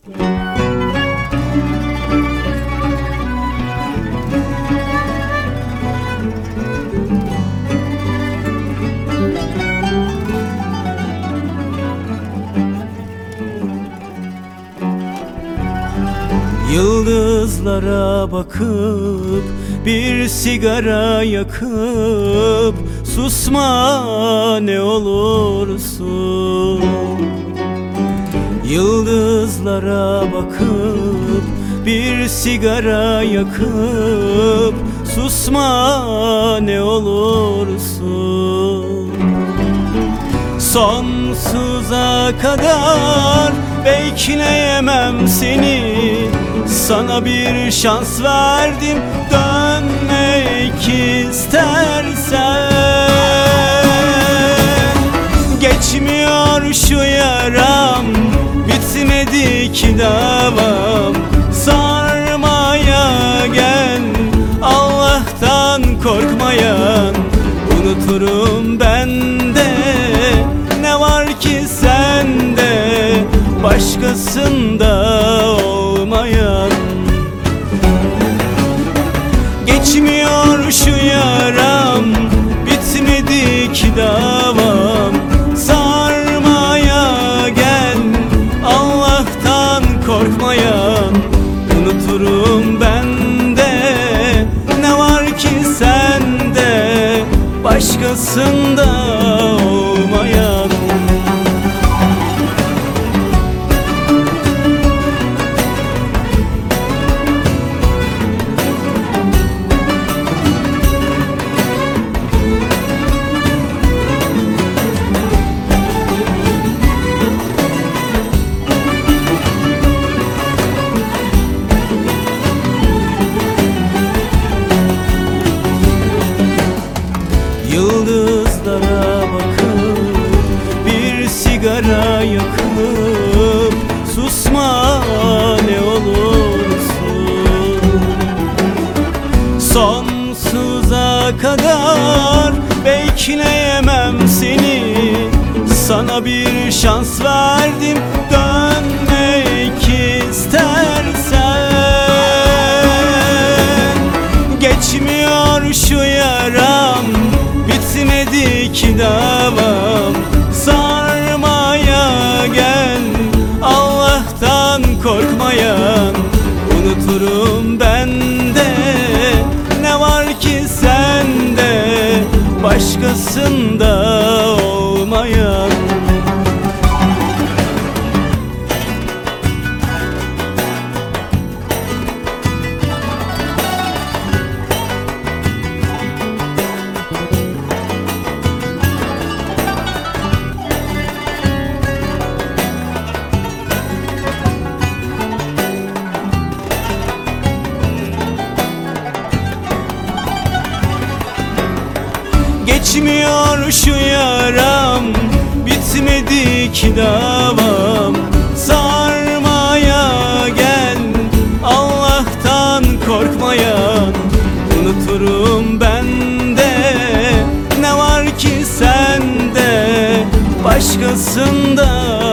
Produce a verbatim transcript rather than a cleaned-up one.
Yıldızlara bakıp bir sigara yakıp susma ne olursun. Yıldızlara bakıp bir sigara yakıp susma ne olursun. Sonsuza kadar bekleyemem seni, sana bir şans verdim, dönmek istersen. Geçmiyor şu yaram, bitmedi ki davam. Sarmaya gel, Allah'tan korkmayan. Unuturum ben de, ne var ki sende, başkasında olmayan. Geçmiyor şu yaram, bitmedi ki davam. Sarmaya gel, Allah'tan korkmayan. Unuturum ben de, ne var ki sende, başkasında olmayan. Yıldızlara bakıp bir sigara yakıp susma ne olursun. Sonsuza kadar bekleyemem seni, sana bir şans verdim, dönmek istersen. Geçmiyor şu yaram, bitmedi ki davam. Sarmaya gel, Allah'tan korkmayan. Unuturum ben de, ne var ki sende, başkasında olmayan. Geçmiyor şu yaram, bitmedi ki davam. Sarmaya gel, Allah'tan korkmayan. Unuturum ben de, ne var ki sende, başkasında